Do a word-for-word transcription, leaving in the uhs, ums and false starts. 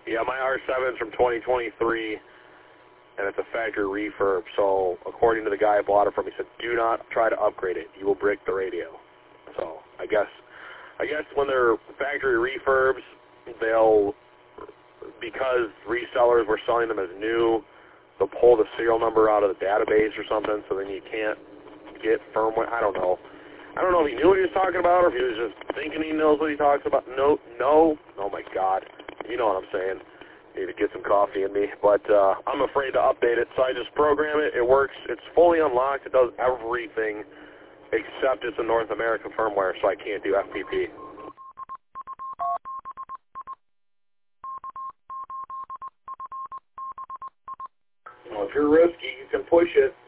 Yeah, my R seven's from twenty twenty-three, and it's a factory refurb. So according to the guy I bought it from, he said, do not try to upgrade it. You will break the radio. So I guess, I guess when they're factory refurbs, they'll, because resellers were selling them as new, they'll pull the serial number out of the database or something, so then you can't get firmware. I don't know. I don't know if he knew what he was talking about or if he was just thinking he knows what he talks about. No, no. Oh, my God. You know what I'm saying. Need to get some coffee in me. But uh, I'm afraid to update it, so I just program it. It works. It's fully unlocked. It does everything except it's a North American firmware, so I can't do F P P. Well, if you're risky, you can push it.